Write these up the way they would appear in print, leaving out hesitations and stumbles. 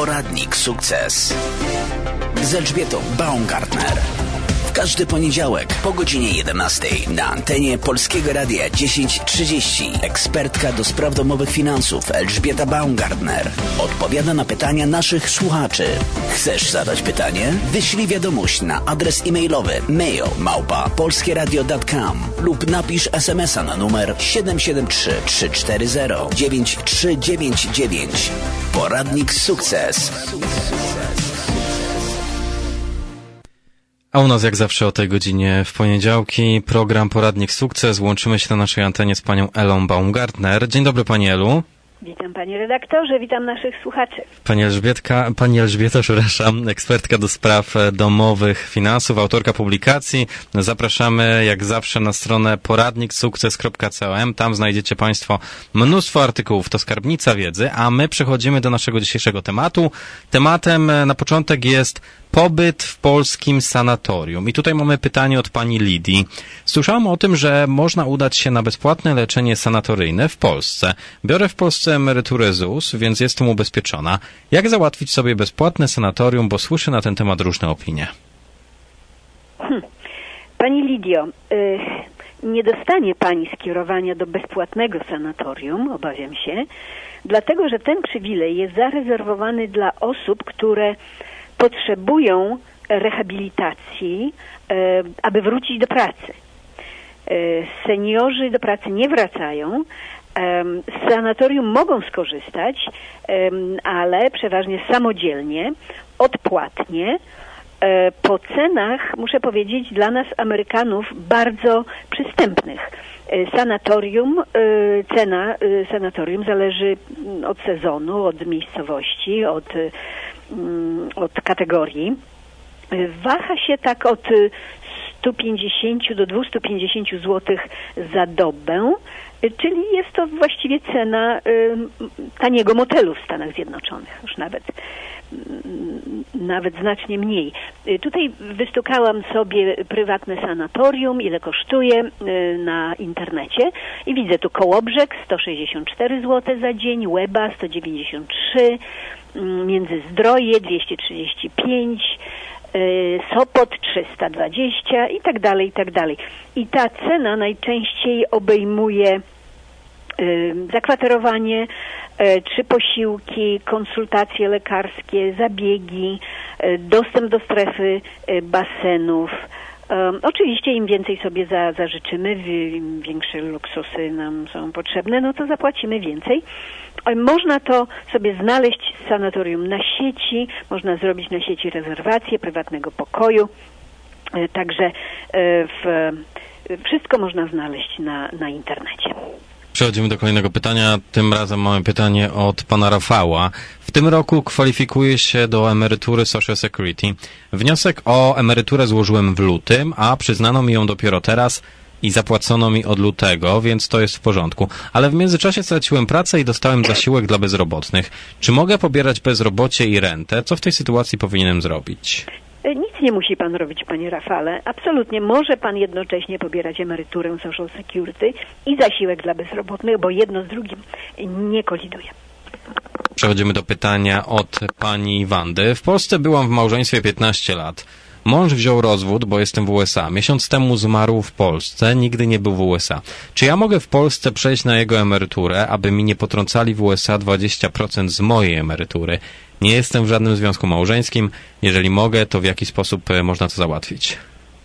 Poradnik Sukces z Elżbietą Baumgartner. W każdy poniedziałek po godzinie 11 na antenie Polskiego Radia 1030 ekspertka do spraw domowych finansów Elżbieta Baumgartner odpowiada na pytania naszych słuchaczy. Chcesz zadać pytanie? Wyślij wiadomość na adres e-mailowy mail@polskieradio.com lub napisz SMS-a na numer 773 340 9399. Poradnik Sukces. A u nas jak zawsze o tej godzinie w poniedziałki program Poradnik Sukces. Łączymy się na naszej antenie z panią Elą Baumgartner. Dzień dobry pani Elu. Witam panie redaktorze, witam naszych słuchaczy. Pani Elżbieta, przepraszam, ekspertka do spraw domowych finansów, autorka publikacji. Zapraszamy jak zawsze na stronę poradniksukces.com. Tam znajdziecie państwo mnóstwo artykułów, to skarbnica wiedzy, a my przechodzimy do naszego dzisiejszego tematu. Tematem na początek jest pobyt w polskim sanatorium. I tutaj mamy pytanie od pani Lidii. Słyszałam o tym, że można udać się na bezpłatne leczenie sanatoryjne w Polsce. Biorę w Polsce emeryturę ZUS, więc jestem ubezpieczona. Jak załatwić sobie bezpłatne sanatorium, bo słyszę na ten temat różne opinie? Pani Lidio, nie dostanie pani skierowania do bezpłatnego sanatorium, obawiam się, dlatego że ten przywilej jest zarezerwowany dla osób, które potrzebują rehabilitacji, aby wrócić do pracy. Seniorzy do pracy nie wracają. Z sanatorium mogą skorzystać, ale przeważnie samodzielnie, odpłatnie, po cenach, muszę powiedzieć, dla nas Amerykanów bardzo przystępnych. Cena sanatorium zależy od sezonu, od miejscowości, od kategorii. Waha się tak od 150 do 250 zł za dobę, czyli jest to właściwie cena taniego motelu w Stanach Zjednoczonych, już nawet znacznie mniej. Tutaj wystukałam sobie prywatne sanatorium, ile kosztuje na internecie i widzę tu Kołobrzeg 164 zł za dzień, Łeba 193, Międzyzdroje 235, Sopot 320 i tak dalej, i tak dalej. I ta cena najczęściej obejmuje zakwaterowanie, 3 posiłki, konsultacje lekarskie, zabiegi, dostęp do strefy basenów. Oczywiście im więcej sobie zażyczymy, im większe luksusy nam są potrzebne, no to zapłacimy więcej. Można to sobie znaleźć z sanatorium na sieci, można zrobić na sieci rezerwację prywatnego pokoju, także wszystko można znaleźć na internecie. Przechodzimy do kolejnego pytania. Tym razem mamy pytanie od pana Rafała. W tym roku kwalifikuję się do emerytury Social Security. Wniosek o emeryturę złożyłem w lutym, a przyznano mi ją dopiero teraz i zapłacono mi od lutego, więc to jest w porządku. Ale w międzyczasie straciłem pracę i dostałem zasiłek dla bezrobotnych. Czy mogę pobierać bezrobocie i rentę? Co w tej sytuacji powinienem zrobić? Nic nie musi pan robić, panie Rafale. Absolutnie może pan jednocześnie pobierać emeryturę Social Security i zasiłek dla bezrobotnych, bo jedno z drugim nie koliduje. Przechodzimy do pytania od pani Wandy. W Polsce byłam w małżeństwie 15 lat. Mąż wziął rozwód, bo jestem w USA. Miesiąc temu zmarł w Polsce, nigdy nie był w USA. Czy ja mogę w Polsce przejść na jego emeryturę, aby mi nie potrącali w USA 20% z mojej emerytury? Nie jestem w żadnym związku małżeńskim. Jeżeli mogę, to w jaki sposób można to załatwić?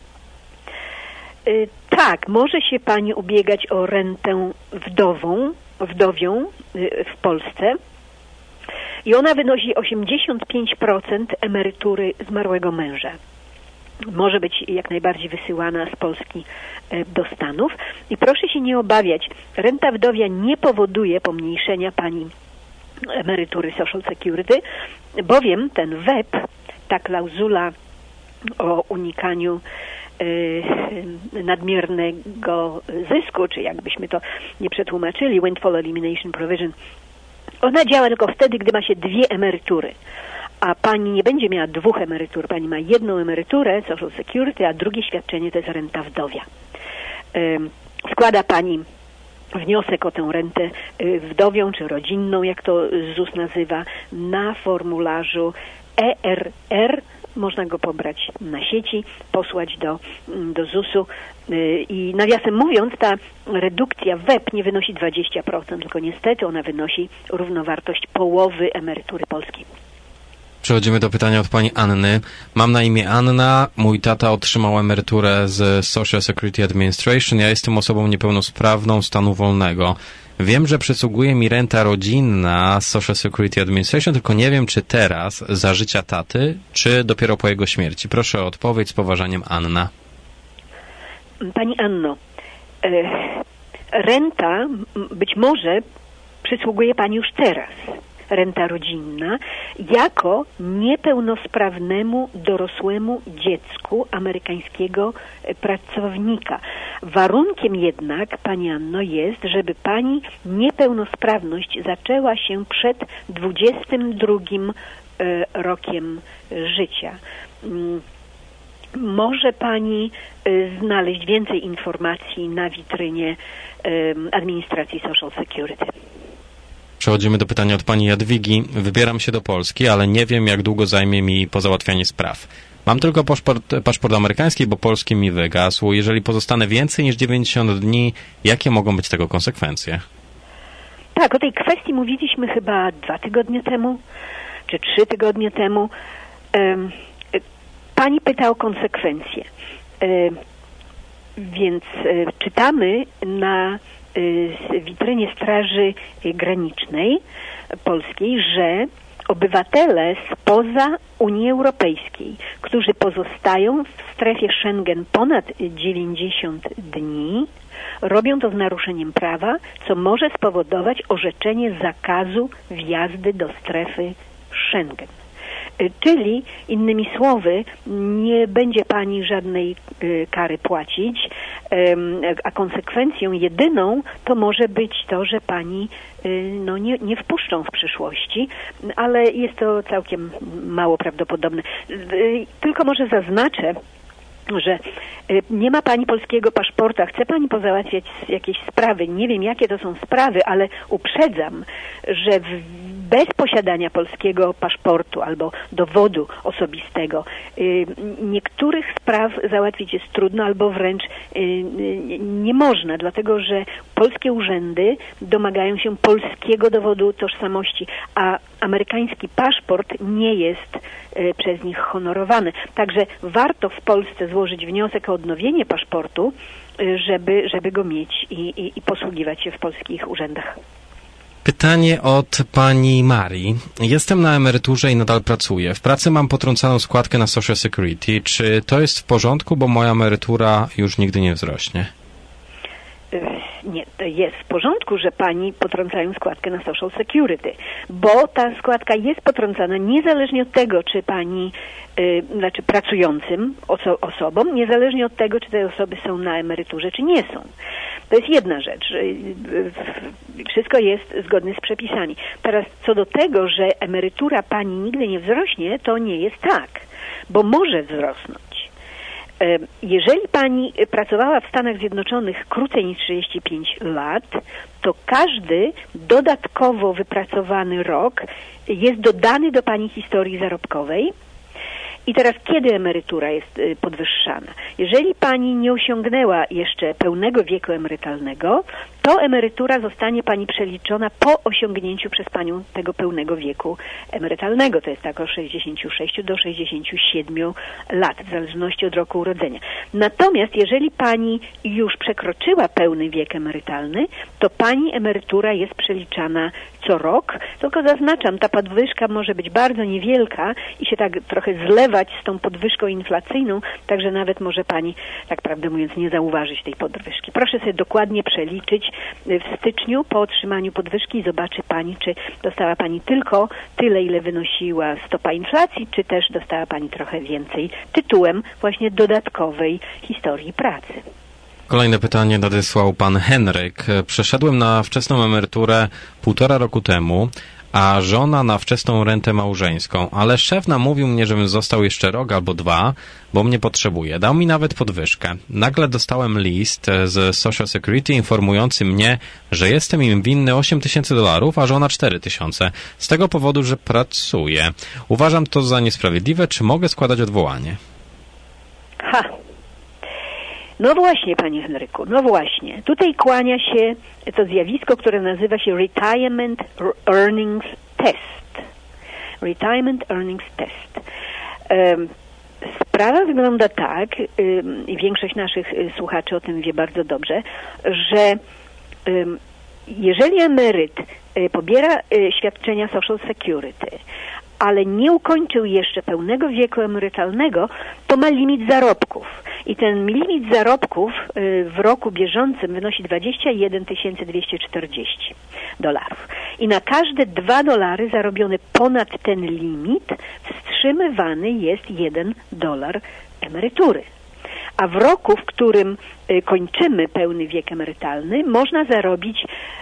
Tak, może się pani ubiegać o rentę wdowią w Polsce i ona wynosi 85% emerytury zmarłego męża. Może być jak najbardziej wysyłana z Polski do Stanów. I proszę się nie obawiać, renta wdowia nie powoduje pomniejszenia pani emerytury Social Security, bowiem ten WEP, ta klauzula o unikaniu nadmiernego zysku, czy jakbyśmy to nie przetłumaczyli, Windfall Elimination Provision, ona działa tylko wtedy, gdy ma się 2 emerytury. A pani nie będzie miała 2 emerytur. Pani ma 1 emeryturę, Social Security, a drugie świadczenie to jest renta wdowia. Składa pani wniosek o tę rentę wdowią czy rodzinną, jak to ZUS nazywa, na formularzu ERR. Można go pobrać na sieci, posłać do ZUS-u i nawiasem mówiąc, ta redukcja WEP nie wynosi 20%, tylko niestety ona wynosi równowartość połowy emerytury polskiej. Przechodzimy do pytania od pani Anny. Mam na imię Anna, mój tata otrzymał emeryturę z Social Security Administration, ja jestem osobą niepełnosprawną stanu wolnego. Wiem, że przysługuje mi renta rodzinna z Social Security Administration, tylko nie wiem, czy teraz, za życia taty, czy dopiero po jego śmierci. Proszę o odpowiedź, z poważaniem, Anna. Pani Anno, renta być może przysługuje pani już teraz. Renta rodzinna, jako niepełnosprawnemu dorosłemu dziecku amerykańskiego pracownika. Warunkiem jednak, pani Anno, jest, żeby pani niepełnosprawność zaczęła się przed 22 rokiem życia. Może pani znaleźć więcej informacji na witrynie administracji Social Security. Przechodzimy do pytania od pani Jadwigi. Wybieram się do Polski, ale nie wiem, jak długo zajmie mi pozałatwianie spraw. Mam tylko paszport amerykański, bo polski mi wygasł. Jeżeli pozostanę więcej niż 90 dni, jakie mogą być tego konsekwencje? Tak, o tej kwestii mówiliśmy chyba 2 tygodnie temu, czy 3 tygodnie temu. Pani pyta o konsekwencje. Więc czytamy na witrynie Straży Granicznej Polskiej, że obywatele spoza Unii Europejskiej, którzy pozostają w strefie Schengen ponad 90 dni, robią to z naruszeniem prawa, co może spowodować orzeczenie zakazu wjazdy do strefy Schengen. Czyli, innymi słowy, nie będzie pani żadnej kary płacić, a konsekwencją jedyną to może być to, że pani nie wpuszczą w przyszłości, ale jest to całkiem mało prawdopodobne. Tylko może zaznaczę, że nie ma pani polskiego paszporta, chce pani pozałatwiać jakieś sprawy, nie wiem jakie to są sprawy, ale uprzedzam, że bez posiadania polskiego paszportu albo dowodu osobistego niektórych spraw załatwić jest trudno albo wręcz nie można, dlatego że polskie urzędy domagają się polskiego dowodu tożsamości, a amerykański paszport nie jest przez nich honorowany. Także warto w Polsce złożyć wniosek o odnowienie paszportu, żeby go mieć i posługiwać się w polskich urzędach. Pytanie od pani Marii. Jestem na emeryturze i nadal pracuję. W pracy mam potrącaną składkę na Social Security. Czy to jest w porządku, bo moja emerytura już nigdy nie wzrośnie? Nie, to jest w porządku, że pani potrącają składkę na Social Security, bo ta składka jest potrącana niezależnie od tego, czy pani, znaczy pracującym osobom, niezależnie od tego, czy te osoby są na emeryturze, czy nie są. To jest jedna rzecz. Wszystko jest zgodne z przepisami. Teraz co do tego, że emerytura pani nigdy nie wzrośnie, to nie jest tak, bo może wzrosnąć. Jeżeli pani pracowała w Stanach Zjednoczonych krócej niż 35 lat, to każdy dodatkowo wypracowany rok jest dodany do pani historii zarobkowej. I teraz kiedy emerytura jest podwyższana? Jeżeli pani nie osiągnęła jeszcze pełnego wieku emerytalnego, to emerytura zostanie pani przeliczona po osiągnięciu przez panią tego pełnego wieku emerytalnego. To jest tak od 66 do 67 lat, w zależności od roku urodzenia. Natomiast jeżeli pani już przekroczyła pełny wiek emerytalny, to pani emerytura jest przeliczana co rok. Tylko zaznaczam, ta podwyżka może być bardzo niewielka i się tak trochę zlewać z tą podwyżką inflacyjną, także nawet może pani, tak prawdę mówiąc, nie zauważyć tej podwyżki. Proszę sobie dokładnie przeliczyć w styczniu po otrzymaniu podwyżki i zobaczy pani, czy dostała pani tylko tyle, ile wynosiła stopa inflacji, czy też dostała pani trochę więcej tytułem właśnie dodatkowej historii pracy. Kolejne pytanie nadesłał pan Henryk. Przeszedłem na wczesną emeryturę 1,5 roku temu, a żona na wczesną rentę małżeńską, ale szef namówił mnie, żebym został jeszcze rok albo 2, bo mnie potrzebuje. Dał mi nawet podwyżkę. Nagle dostałem list z Social Security informujący mnie, że jestem im winny $8,000, a żona 4,000. Z tego powodu, że pracuję. Uważam to za niesprawiedliwe. Czy mogę składać odwołanie? No właśnie, panie Henryku, no właśnie. Tutaj kłania się to zjawisko, które nazywa się Retirement Earnings Test. Retirement Earnings Test. Sprawa wygląda tak, i większość naszych słuchaczy o tym wie bardzo dobrze, że jeżeli emeryt pobiera świadczenia Social Security, ale nie ukończył jeszcze pełnego wieku emerytalnego, to ma limit zarobków. I ten limit zarobków w roku bieżącym wynosi $21 240. I na każde $2 zarobione ponad ten limit wstrzymywany jest $1 emerytury. A w roku, w którym kończymy pełny wiek emerytalny, można zarobić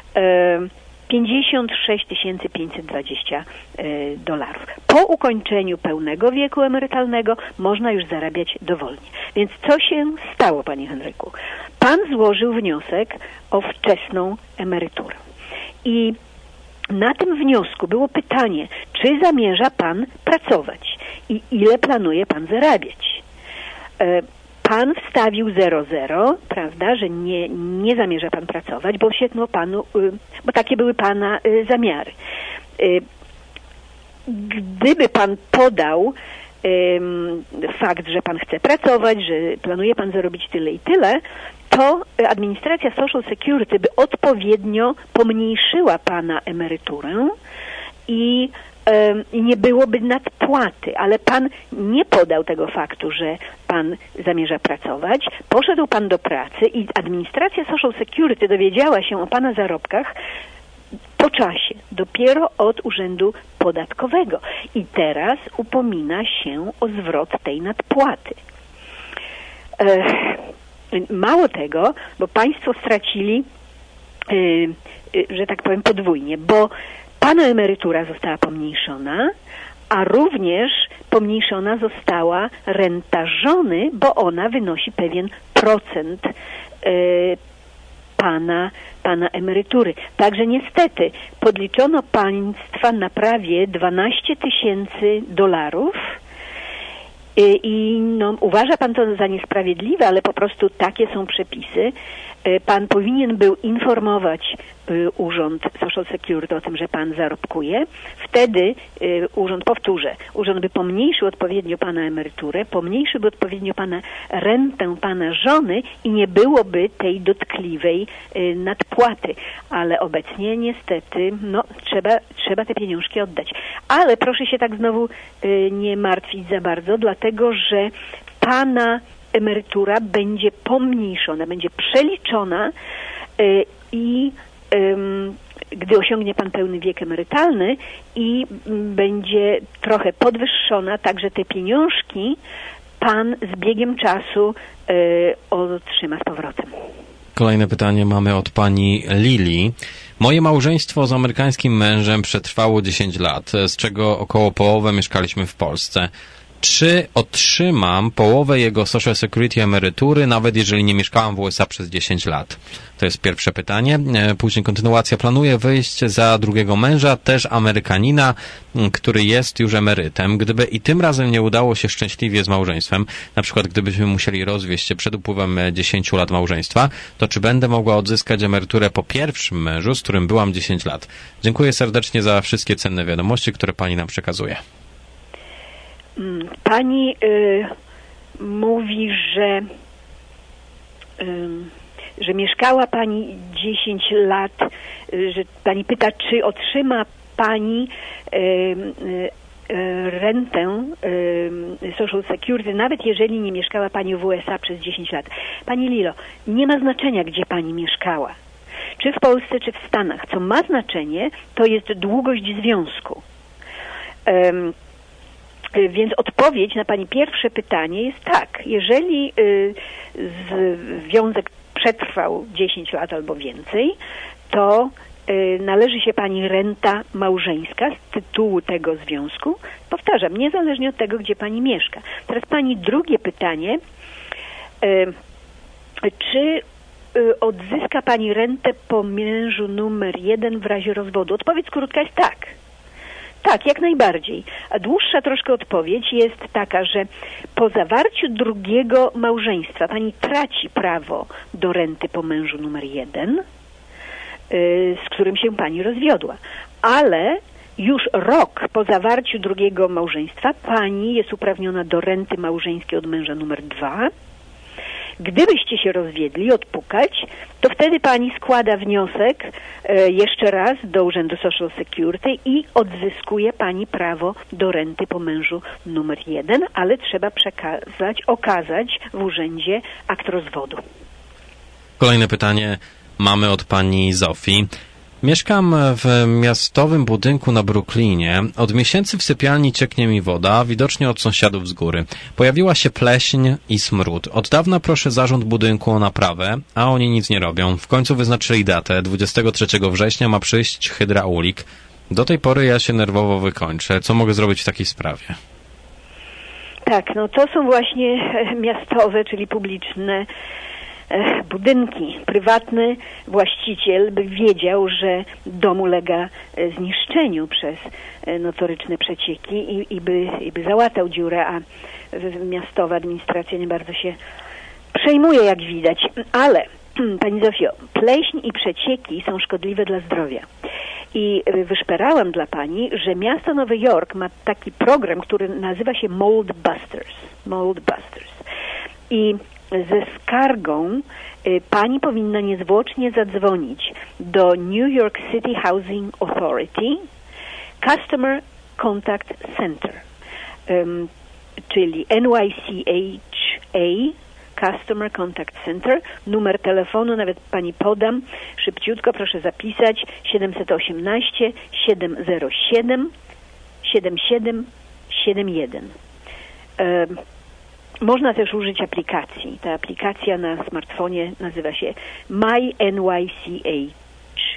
$56 520. Po ukończeniu pełnego wieku emerytalnego można już zarabiać dowolnie. Więc co się stało, panie Henryku? Pan złożył wniosek o wczesną emeryturę. I na tym wniosku było pytanie, czy zamierza pan pracować i ile planuje pan zarabiać. Pan wstawił 00, prawda, że nie zamierza pan pracować, bo takie były pana zamiary. Gdyby pan podał fakt, że pan chce pracować, że planuje pan zarobić tyle i tyle, to administracja Social Security by odpowiednio pomniejszyła pana emeryturę i nie byłoby nadpłaty, ale pan nie podał tego faktu, że pan zamierza pracować, poszedł pan do pracy i administracja Social Security dowiedziała się o pana zarobkach po czasie, dopiero od Urzędu Podatkowego i teraz upomina się o zwrot tej nadpłaty. Mało tego, bo państwo stracili, że tak powiem, podwójnie, bo pana emerytura została pomniejszona, a również pomniejszona została renta żony, bo ona wynosi pewien procent pana emerytury. Także niestety podliczono państwa na prawie $12,000 i uważa pan to za niesprawiedliwe, ale po prostu takie są przepisy. Pan powinien był informować Urząd Social Security o tym, że pan zarobkuje. Wtedy urząd by pomniejszył odpowiednio pana emeryturę, pomniejszyłby odpowiednio rentę pana żony i nie byłoby tej dotkliwej nadpłaty. Ale obecnie niestety trzeba te pieniążki oddać. Ale proszę się tak znowu nie martwić za bardzo, dlatego że pana emerytura będzie pomniejszona, będzie przeliczona i gdy osiągnie pan pełny wiek emerytalny i będzie trochę podwyższona, także te pieniążki pan z biegiem czasu otrzyma z powrotem. Kolejne pytanie mamy od pani Lili. Moje małżeństwo z amerykańskim mężem przetrwało 10 lat, z czego około połowę mieszkaliśmy w Polsce. Czy otrzymam połowę jego Social Security emerytury, nawet jeżeli nie mieszkałam w USA przez 10 lat? To jest pierwsze pytanie. Później kontynuacja. Planuję wyjść za drugiego męża, też Amerykanina, który jest już emerytem. Gdyby i tym razem nie udało się szczęśliwie z małżeństwem, na przykład gdybyśmy musieli rozwieść się przed upływem 10 lat małżeństwa, to czy będę mogła odzyskać emeryturę po pierwszym mężu, z którym byłam 10 lat? Dziękuję serdecznie za wszystkie cenne wiadomości, które pani nam przekazuje. Pani mówi, że mieszkała pani 10 lat, że pani pyta, czy otrzyma pani rentę Social Security, nawet jeżeli nie mieszkała pani w USA przez 10 lat. Pani Lilo, nie ma znaczenia, gdzie pani mieszkała. Czy w Polsce, czy w Stanach. Co ma znaczenie, to jest długość związku. Więc odpowiedź na pani pierwsze pytanie jest tak. Jeżeli związek przetrwał 10 lat albo więcej, to należy się pani renta małżeńska z tytułu tego związku. Powtarzam, niezależnie od tego, gdzie pani mieszka. Teraz pani drugie pytanie. Czy odzyska pani rentę po mężu numer 1 w razie rozwodu? Odpowiedź krótka jest tak. Tak, jak najbardziej. A dłuższa troszkę odpowiedź jest taka, że po zawarciu drugiego małżeństwa pani traci prawo do renty po mężu numer 1, z którym się pani rozwiodła. Ale już rok po zawarciu drugiego małżeństwa pani jest uprawniona do renty małżeńskiej od męża numer 2. Gdybyście się rozwiedli, odpukać, to wtedy pani składa wniosek jeszcze raz do Urzędu Social Security i odzyskuje pani prawo do renty po mężu numer 1, ale trzeba okazać w urzędzie akt rozwodu. Kolejne pytanie mamy od pani Zofii. Mieszkam w miastowym budynku na Brooklynie. Od miesięcy w sypialni cieknie mi woda, widocznie od sąsiadów z góry. Pojawiła się pleśń i smród. Od dawna proszę zarząd budynku o naprawę, a oni nic nie robią. W końcu wyznaczyli datę. 23 września ma przyjść hydraulik. Do tej pory ja się nerwowo wykończę. Co mogę zrobić w takiej sprawie? Tak, no to są właśnie miastowe, czyli publiczne budynki. Prywatny właściciel by wiedział, że dom ulega zniszczeniu przez notoryczne przecieki i by załatał dziurę, a miastowa administracja nie bardzo się przejmuje, jak widać. Ale, pani Zofio, pleśń i przecieki są szkodliwe dla zdrowia. I wyszperałam dla pani, że miasto Nowy Jork ma taki program, który nazywa się Mold Busters. Mold Busters. I ze skargą pani powinna niezwłocznie zadzwonić do New York City Housing Authority Customer Contact Center, czyli NYCHA Customer Contact Center. Numer telefonu nawet pani podam. Szybciutko proszę zapisać 718 707 7771. Można też użyć aplikacji. Ta aplikacja na smartfonie nazywa się MyNYCHA.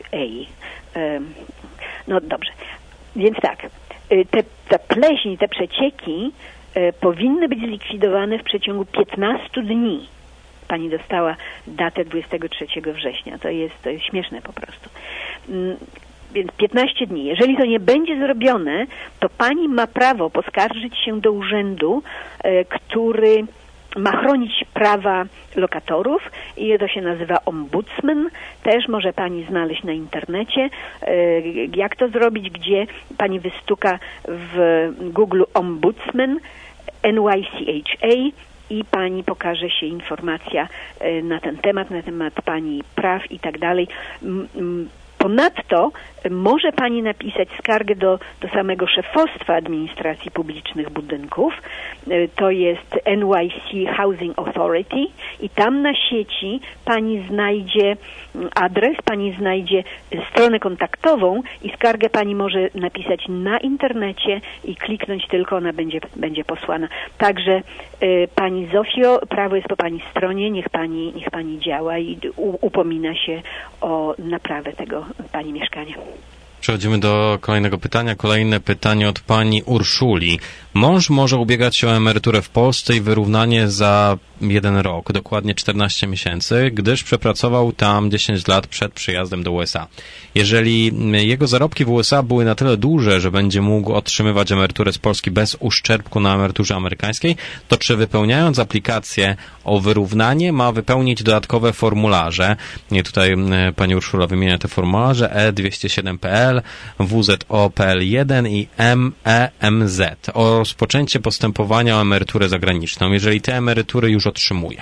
No dobrze. Więc tak, ta pleśń, te przecieki powinny być zlikwidowane w przeciągu 15 dni. Pani dostała datę 23 września. To jest śmieszne po prostu. Więc 15 dni. Jeżeli to nie będzie zrobione, to pani ma prawo poskarżyć się do urzędu, który ma chronić prawa lokatorów i to się nazywa ombudsman. Też może pani znaleźć na internecie, jak to zrobić, gdzie pani wystuka w Google ombudsman NYCHA i pani pokaże się informacja na ten temat pani praw i tak dalej. Ponadto może pani napisać skargę do samego szefostwa administracji publicznych budynków. To jest NYC Housing Authority i tam na sieci pani znajdzie adres, pani znajdzie stronę kontaktową i skargę pani może napisać na internecie i kliknąć tylko, ona będzie posłana. Także pani Zofio, prawo jest po pani stronie, niech pani działa i upomina się o naprawę tego pani mieszkania. Przechodzimy do kolejnego pytania. Kolejne pytanie od pani Urszuli. Mąż może ubiegać się o emeryturę w Polsce i wyrównanie za 1 rok, dokładnie 14 miesięcy, gdyż przepracował tam 10 lat przed przyjazdem do USA. Jeżeli jego zarobki w USA były na tyle duże, że będzie mógł otrzymywać emeryturę z Polski bez uszczerbku na emeryturze amerykańskiej, to czy wypełniając aplikację o wyrównanie ma wypełnić dodatkowe formularze? I tutaj pani Urszula wymienia te formularze E207.pl, WZO.pl1 i MEMZ o rozpoczęcie postępowania o emeryturę zagraniczną, jeżeli te emerytury już otrzymuje.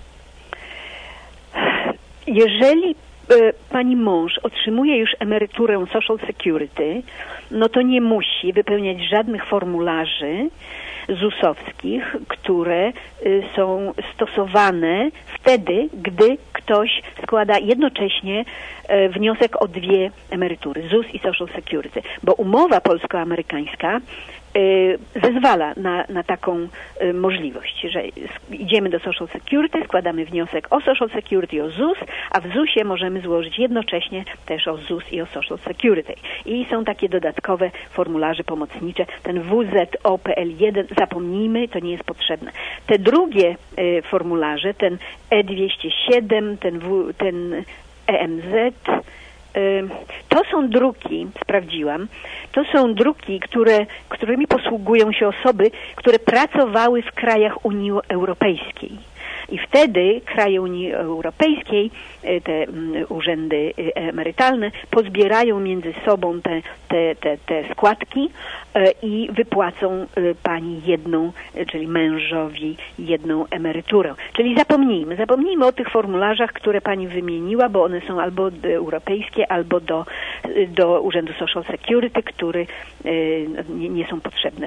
Jeżeli pani mąż otrzymuje już emeryturę Social Security, no to nie musi wypełniać żadnych formularzy ZUS-owskich, które są stosowane wtedy, gdy ktoś składa jednocześnie wniosek o 2 emerytury, ZUS i Social Security, bo umowa polsko-amerykańska zezwala na taką możliwość, że idziemy do Social Security, składamy wniosek o Social Security, o ZUS, a w ZUS-ie możemy złożyć jednocześnie też o ZUS i o Social Security. I są takie dodatkowe formularze pomocnicze. Ten WZOPL1, zapomnijmy, to nie jest potrzebne. Te drugie formularze, ten E207, ten EMZ, to są druki, sprawdziłam, to są druki, którymi posługują się osoby, które pracowały w krajach Unii Europejskiej. I wtedy kraje Unii Europejskiej, te urzędy emerytalne pozbierają między sobą te składki i wypłacą pani jedną, czyli mężowi jedną emeryturę. Czyli zapomnijmy o tych formularzach, które pani wymieniła, bo one są albo europejskie, albo do Urzędu Social Security, które nie są potrzebne,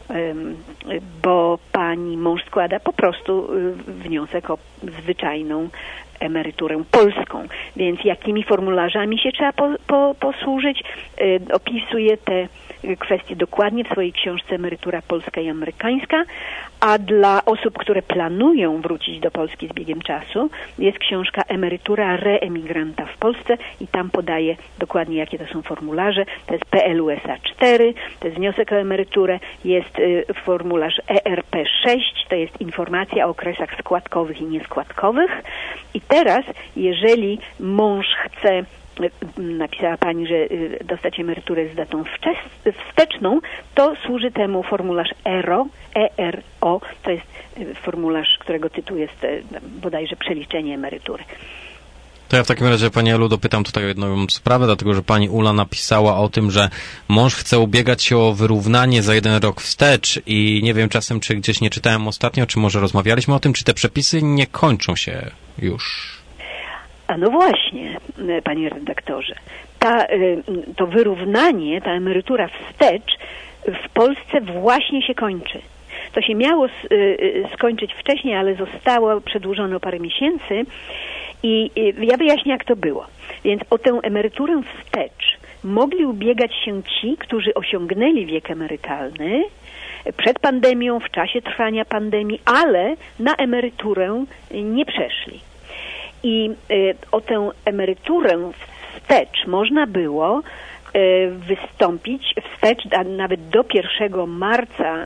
bo pani mąż składa po prostu wniosek o zwyczajną emeryturę polską. Więc jakimi formularzami się trzeba posłużyć? Opisuje te kwestie dokładnie w swojej książce Emerytura Polska i Amerykańska, a dla osób, które planują wrócić do Polski z biegiem czasu, jest książka Emerytura reemigranta w Polsce i tam podaje dokładnie, jakie to są formularze. To jest PLUSA 4, to jest wniosek o emeryturę, jest formularz ERP 6, to jest informacja o okresach składkowych i nieskładkowych. I teraz, jeżeli mąż chce, napisała pani, że dostać emeryturę z datą wsteczną, to służy temu formularz ERO, to jest formularz, którego tytuł jest bodajże przeliczenie emerytury. To ja w takim razie, pani Elu, dopytam tutaj o jedną sprawę, dlatego że pani Ula napisała o tym, że mąż chce ubiegać się o wyrównanie za 1 rok wstecz i nie wiem czasem, czy gdzieś nie czytałem ostatnio, czy może rozmawialiśmy o tym, czy te przepisy nie kończą się już. A no właśnie, panie redaktorze, to wyrównanie, ta emerytura wstecz w Polsce właśnie się kończy. To się miało skończyć wcześniej, ale zostało przedłużone o parę miesięcy i ja wyjaśnię, jak to było. Więc o tę emeryturę wstecz mogli ubiegać się ci, którzy osiągnęli wiek emerytalny przed pandemią, w czasie trwania pandemii, ale na emeryturę nie przeszli. I o tę emeryturę wstecz można było wystąpić wstecz, a nawet do 1 marca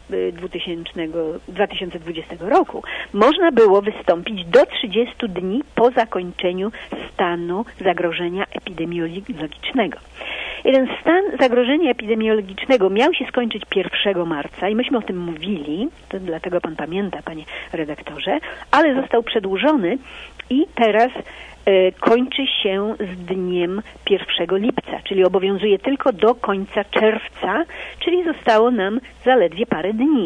2020 roku można było wystąpić do 30 dni po zakończeniu stanu zagrożenia epidemiologicznego. Jeden stan zagrożenia epidemiologicznego miał się skończyć 1 marca i myśmy o tym mówili, to dlatego pan pamięta, panie redaktorze, ale został przedłużony i teraz kończy się z dniem 1 lipca, czyli obowiązuje tylko do końca czerwca, czyli zostało nam zaledwie parę dni.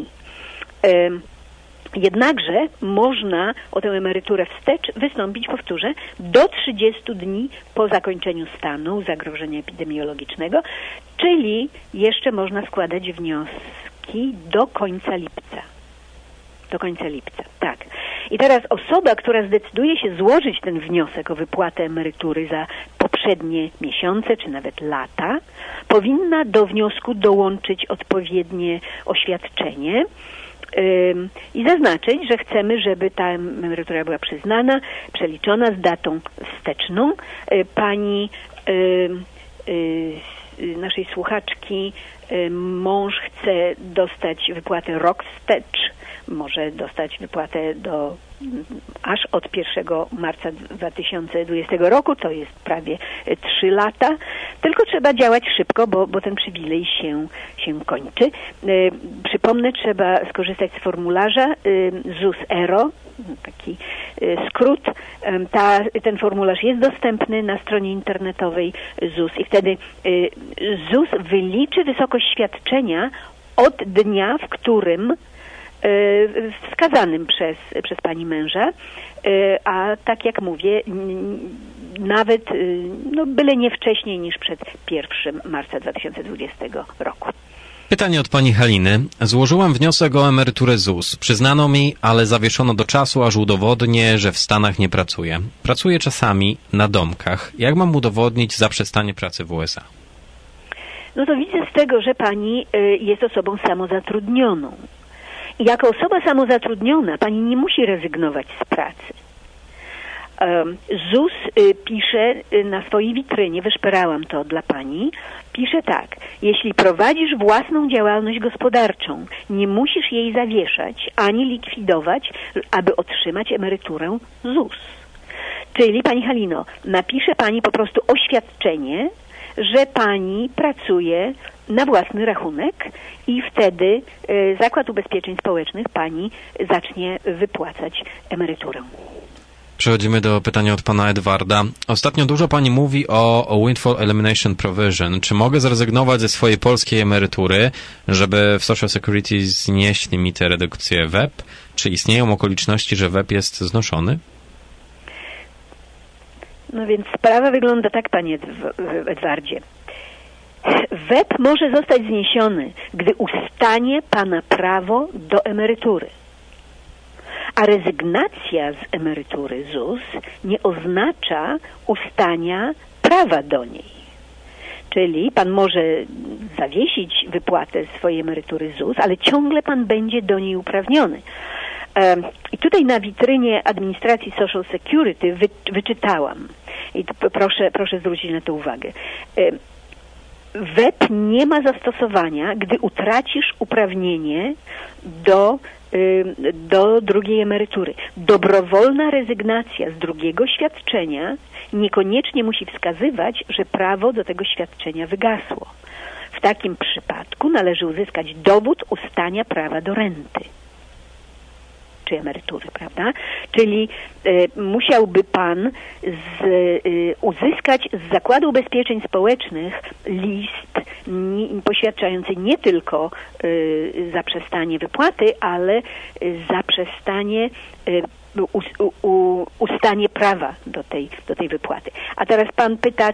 Jednakże można o tę emeryturę wstecz wystąpić, powtórzę, do 30 dni po zakończeniu stanu zagrożenia epidemiologicznego, czyli jeszcze można składać wnioski do końca lipca. Do końca lipca, tak. I teraz osoba, która zdecyduje się złożyć ten wniosek o wypłatę emerytury za poprzednie miesiące, czy nawet lata, powinna do wniosku dołączyć odpowiednie oświadczenie i zaznaczyć, że chcemy, żeby ta emerytura była przyznana, przeliczona z datą wsteczną. Pani naszej słuchaczki mąż chce dostać wypłatę rok wstecz, może dostać wypłatę aż od 1 marca 2020 roku, to jest prawie 3 lata, tylko trzeba działać szybko, bo ten przywilej się kończy. Przypomnę, trzeba skorzystać z formularza ZUS-ERO, taki skrót. Ten formularz jest dostępny na stronie internetowej ZUS i wtedy ZUS wyliczy wysokość świadczenia od dnia, w którym wskazanym przez pani męża, a tak jak mówię, nawet byle nie wcześniej niż przed 1 marca 2020 roku. Pytanie od pani Haliny. Złożyłam wniosek o emeryturę ZUS. Przyznano mi, ale zawieszono do czasu, aż udowodnię, że w Stanach nie pracuję. Pracuję czasami na domkach. Jak mam udowodnić zaprzestanie pracy w USA? No to widzę z tego, że pani jest osobą samozatrudnioną. I jako osoba samozatrudniona pani nie musi rezygnować z pracy. ZUS pisze na swojej witrynie, wyszperałam to dla pani, pisze tak: jeśli prowadzisz własną działalność gospodarczą, nie musisz jej zawieszać ani likwidować, aby otrzymać emeryturę ZUS. Czyli pani Halino, napisze pani po prostu oświadczenie, że pani pracuje na własny rachunek i wtedy Zakład Ubezpieczeń Społecznych pani zacznie wypłacać emeryturę. Przechodzimy do pytania od pana Edwarda. Ostatnio dużo pani mówi o Windfall Elimination Provision. Czy mogę zrezygnować ze swojej polskiej emerytury, żeby w Social Security znieść limity redukcję WEP? Czy istnieją okoliczności, że WEP jest znoszony? No więc sprawa wygląda tak, panie Edwardzie. WEP może zostać zniesiony, gdy ustanie pana prawo do emerytury. A rezygnacja z emerytury ZUS nie oznacza ustania prawa do niej. Czyli pan może zawiesić wypłatę swojej emerytury ZUS, ale ciągle pan będzie do niej uprawniony. I tutaj na witrynie administracji Social Security wyczytałam, i proszę zwrócić na to uwagę, WEP nie ma zastosowania, gdy utracisz uprawnienie do drugiej emerytury. Dobrowolna rezygnacja z drugiego świadczenia niekoniecznie musi wskazywać, że prawo do tego świadczenia wygasło. W takim przypadku należy uzyskać dowód ustania prawa do renty czy emerytury, prawda? Czyli musiałby pan uzyskać z Zakładu Ubezpieczeń Społecznych list poświadczający nie tylko zaprzestanie wypłaty, ale zaprzestanie ustanie prawa do tej wypłaty. A teraz pan pyta,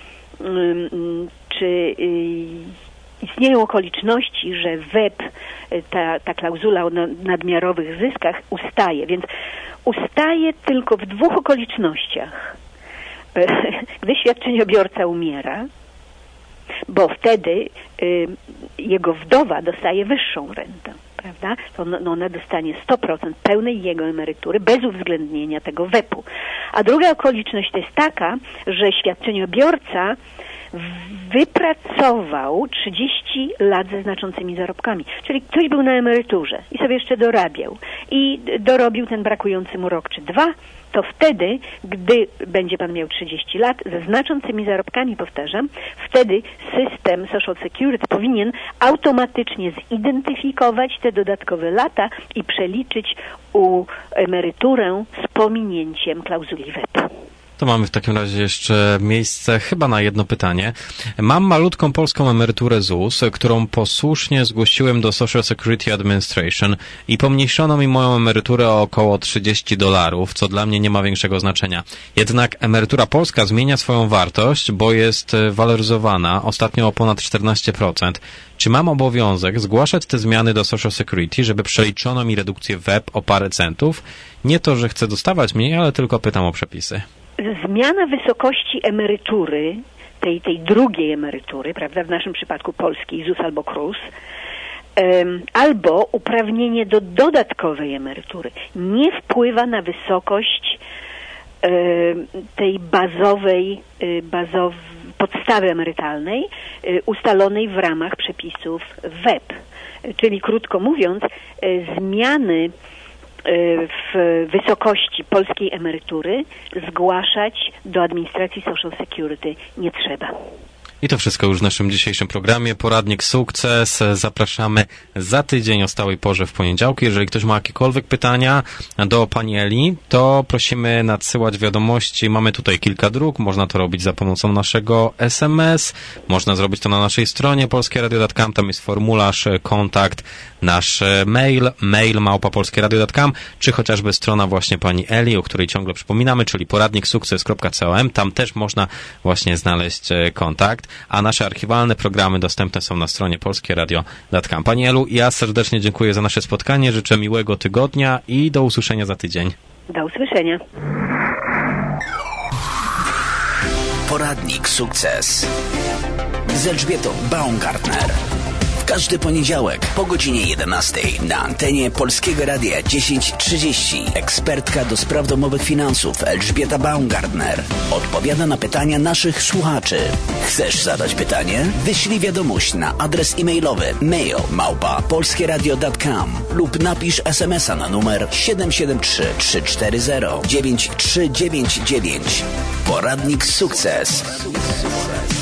czy istnieją okoliczności, że WEP, ta klauzula o nadmiarowych zyskach ustaje, więc ustaje tylko w 2 okolicznościach. Gdy świadczeniobiorca umiera, bo wtedy jego wdowa dostaje wyższą rentę, prawda? To ona dostanie 100% pełnej jego emerytury bez uwzględnienia tego WEP-u. A druga okoliczność to jest taka, że świadczeniobiorca wypracował 30 lat ze znaczącymi zarobkami. Czyli ktoś był na emeryturze i sobie jeszcze dorabiał i dorobił ten brakujący mu rok czy 2, to wtedy, gdy będzie pan miał 30 lat ze znaczącymi zarobkami, powtarzam, wtedy system Social Security powinien automatycznie zidentyfikować te dodatkowe lata i przeliczyć emeryturę z pominięciem klauzuli WEP. To mamy w takim razie jeszcze miejsce chyba na jedno pytanie. Mam malutką polską emeryturę ZUS, którą posłusznie zgłosiłem do Social Security Administration i pomniejszono mi moją emeryturę o około $30, co dla mnie nie ma większego znaczenia. Jednak emerytura polska zmienia swoją wartość, bo jest waloryzowana ostatnio o ponad 14%. Czy mam obowiązek zgłaszać te zmiany do Social Security, żeby przeliczono mi redukcję WEP o parę centów? Nie to, że chcę dostawać mniej, ale tylko pytam o przepisy. Zmiana wysokości emerytury, tej drugiej emerytury, prawda, w naszym przypadku polskiej, ZUS albo KRUS, albo uprawnienie do dodatkowej emerytury nie wpływa na wysokość tej podstawy emerytalnej ustalonej w ramach przepisów WEP. Czyli krótko mówiąc, zmiany w wysokości polskiej emerytury zgłaszać do administracji Social Security nie trzeba. I to wszystko już w naszym dzisiejszym programie. Poradnik Sukces. Zapraszamy za tydzień o stałej porze w poniedziałki. Jeżeli ktoś ma jakiekolwiek pytania do pani Eli, to prosimy nadsyłać wiadomości. Mamy tutaj kilka dróg. Można to robić za pomocą naszego SMS. Można zrobić to na naszej stronie polskieradio.com. Tam jest formularz, kontakt, nasz mail@polskieradio.com, czy chociażby strona właśnie pani Eli, o której ciągle przypominamy, czyli poradniksukces.com. Tam też można właśnie znaleźć kontakt. A nasze archiwalne programy dostępne są na stronie polskieradio.com. Pani Elu, ja serdecznie dziękuję za nasze spotkanie, życzę miłego tygodnia i do usłyszenia za tydzień. Do usłyszenia. Poradnik Sukces. z Elżbietą Baumgartner. W każdy poniedziałek po godzinie 11 na antenie Polskiego Radia 1030 ekspertka do spraw domowych finansów Elżbieta Baumgartner odpowiada na pytania naszych słuchaczy. Chcesz zadać pytanie? Wyślij wiadomość na adres e-mailowy mail@polskieradio.com lub napisz SMS-a na numer 773 340 9399. Poradnik Sukces.